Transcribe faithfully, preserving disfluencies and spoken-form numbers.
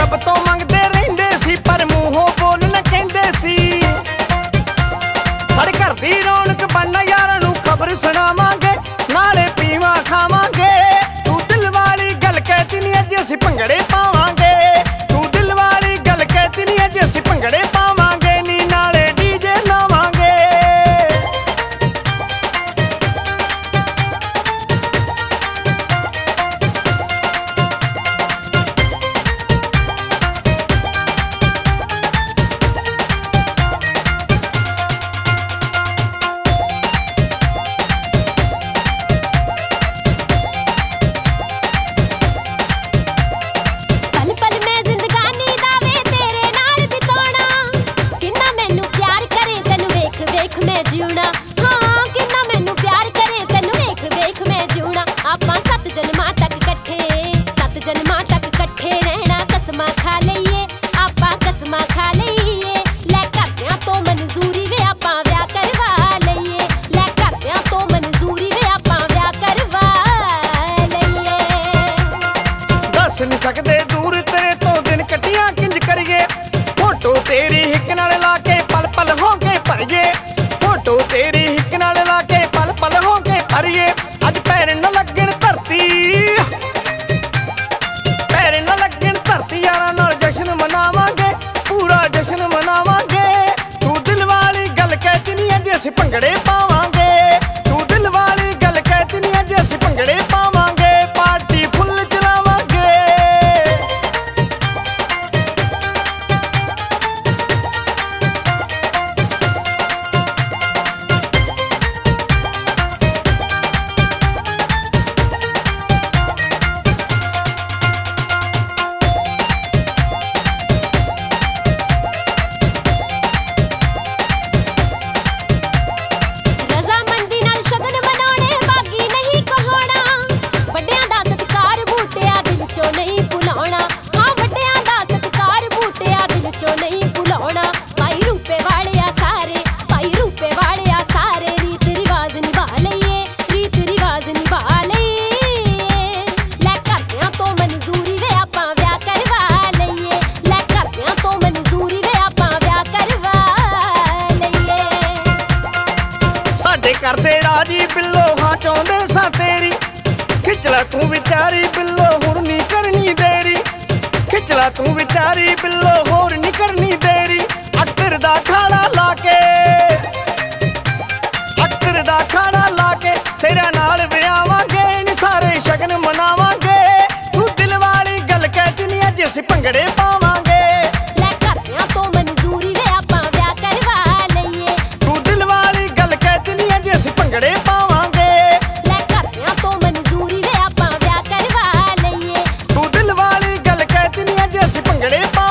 ਰੱਬ ਤੋਂ ਮੰਗਦੇ ਰਹਿੰਦੇ ਸੀ ਪਰ ਮੂੰਹੋਂ ਬੋਲਣ ਕਹਿੰਦੇ ਸੀ। ਸਾਡੇ ਘਰ ਦੀ ਰੌਣਕ ਬਣਨਾ ਯਾਰਾਂ ਨੂੰ ਖਬਰ ਸੁਣਾਵਾਂਗੇ ਨਾਲੇ ਪੀਵਾਂ ਖਾਵਾਂਗੇ। ਤੂੰ ਦਿਲ ਵਾਲੀ ਗੱਲ ਕਹਿਤੀ ਨੀ ਅੱਜ ਅਸੀਂ ਭੰਗੜੇ ਪਾਵਾਂਗੇ। ਤੂੰ ਦਿਲ ਵਾਲੀ ਗੱਲ ਕਹਿਤੀ ਨੀ ਅੱਜ ਅਸੀਂ ਭੰਗੜੇ ਪਾਵਾਂਗੇ ਨੀ ਨਾਲੇ ਡੀਜੇ ਲਾਵਾਂਗੇ। ਜਿਉਣਾ ਹਾਂ ਕਿੰਨਾ ਮੈਨੂੰ ਪਿਆਰ ਕਰੇ ਤੈਨੂੰ ਵੇਖ ਵੇਖ ਮੈਂ ਜਿਉਣਾ। ਆਪਾਂ ਸੱਤ ਜਨਮਾਂ ਤੱਕ ਇਕੱਠੇ ਸੱਤ ਜਨਮਾਂ ਤੱਕ ਇਕੱਠੇ ਰਹਿਣਾ ਕਸਮਾਂ ਖਾ ਲਈਏ ਆਪਾਂ ਕਸਮਾਂ ਖਾ ਲਈਏ। ਲੈ ਘਰਦਿਆਂ ਤੋਂ ਮਨਜ਼ੂਰੀ ਵੇ ਆਪਾਂ ਵਿਆਹ ਕਰਵਾ ਲਈਏ। ਲੈ ਘਰਦਿਆਂ ਤੋਂ ਮਨਜ਼ੂਰੀ ਵੇ ਆਪਾਂ ਵਿਆਹ ਕਰਵਾ ਲਈਏ। ਦੱਸ ਨੀ ਸਕਦੇ ਦੂਰ ਤੇਰੇ ਤੋਂ ਦਿਨ ਕੱਟੀਆਂ ਕਿੰਜ ਕਰੀਏ। ਫੋਟੋ ਤੇਰੀ ਹਿੱਕ ਨਾਲ ਲਾ ਕੇ ਪਲ ਪਲ ਹੋ ਕੇ ਭਰੀਏ। ਫੋਟੋ ਤੇਰੀ ਹਿੱਕ ਨਾਲ ਲਾ ਕੇ ਪਲ ਪਲ ਹੋ ਕੇ ਭਰੀਏ। ਅੱਜ ਪੈਰ ਨਾ ਲੱਗਣ ਧਰਤੀ ਪੈਰ ਨਾ ਲੱਗਣ ਧਰਤੀ ਯਾਰਾਂ ਨਾਲ ਜਸ਼ਨ ਮਨਾਵਾਂਗੇ ਪੂਰਾ ਜਸ਼ਨ ਮਨਾਵਾਂਗੇ। ਤੂੰ ਦਿਲ ਵਾਲੀ ਗੱਲ ਕਹਿਤੀ ਨੀ ਅੱਜ ਅਸੀਂ ਭੰਗੜੇ ਪਾਵਾਂਗੇ। ਤੂੰ ਦਿਲ ਵਾਲੀ ਗੱਲ ਕਹਿਤੀ ਨੀ ਅੱਜ ਅਸੀਂ ਭੰਗੜੇ ਪਾਵਾਂਗੇ ਪਾਰਟੀ ਫੁੱਲ ਚਲਾਵਾਂਗੇ। ਨਹੀਂ ਭੁਲਾਉਣਾ ਹਾਂ ਵੱਡਿਆਂ ਦਾ ਸਤਿਕਾਰ ਬੂਟਿਆਂ ਦਿਲ ਚੋਂ ਨਹੀਂ ਭੁਲਾਉਣਾ। ਭਾਈ ਰੂਪੇ ਵਾਲਿਆ ਸਾਰੇ ਭਾਈ ਰੂਪੇ ਵਾਲਿਆ ਸਾਰੇ ਰੀਤ ਰਿਵਾਜ ਨਿਭਾ ਲਈਏ ਰੀਤ ਰਿਵਾਜ ਨਿਭਾ ਲਈਏ। ਲੈ ਘਰਦਿਆਂ ਤੋਂ ਮਨਜ਼ੂਰੀ ਵੇ ਆਪਾਂ ਵਿਆਹ ਕਰਵਾ ਲਈਏ। ਲੈ ਘਰਦਿਆਂ ਤੋਂ ਮਨਜ਼ੂਰੀ ਵੇ ਆਪਾਂ ਵਿਆਹ ਕਰਵਾ ਲਈਏ। ਸਾਡੇ ਕਰਦੇ ਰਾਜੀ ਬਿੱਲੋ ਹਾਂ ਚਾਹੁੰਦੇ ਸਾਂ ਤੇਰੀ ਖਿੱਚ ਲੈ ਤੂੰ ਵਿਚਾਰੀ ਬਿੱਲੋ ਹੁਣ ਨੀ ਕਰਨੀ ਦੇਰੀ। ਖਿੱਚ ਲੈ ਤੂੰ ਵਿਚਾਰੀ ਬਿੱਲੋ ਹੋਰ ਨੀ ਕਰਨੀ ਦੇਰੀ। ਅਖਤਰ ਦਾ ਖਾਣਾ ਲਾ ਕੇ ਅਖਤਰ ਦਾ ਖਾਣਾ ਲਾ ਕੇ ਸਿਰਾਂ ਨਾਲ ਵਿਆਵਾਂਗੇ ਨੀ ਸਾਰੇ ਸ਼ਗਨ ਮਨਾਵਾਂਗੇ। ਤੂੰ ਦਿਲ ਵਾਲੀ ਗੱਲ ਕਹਿਤੀ ਨੀ ਅੱਜ ਅਸੀਂ ਭੰਗੜੇ ਪਾਵਾਂਗੇ। ਲੈ ਘਰਦਿਆਂ ਤੋਂ ਮਨਜ਼ੂਰੀ ਵੇ ਆਪਾਂ ਵਿਆਹ ਕਰਵਾ ਲਈਏ। ਤੂੰ ਦਿਲ ਵਾਲੀ ਗੱਲ ਕਹਿਤੀ ਨੀ ਅੱਜ ਅਸੀਂ ਭੰਗੜੇ ਪਾਵਾਂਗੇ। ਲੈ ਘਰਦਿਆਂ ਤੋਂ ਮਨਜ਼ੂਰੀ ਵੇ ਆਪਾਂ ਵਿਆਹ ਕਰਵਾ ਲਈਏ। ਤੂੰ ਦਿਲ ਵਾਲੀ ਗੱਲ ਕਹਿਤੀ ਨੀ ਅੱਜ ਅਸੀਂ ਭੰਗੜੇ ਪਾ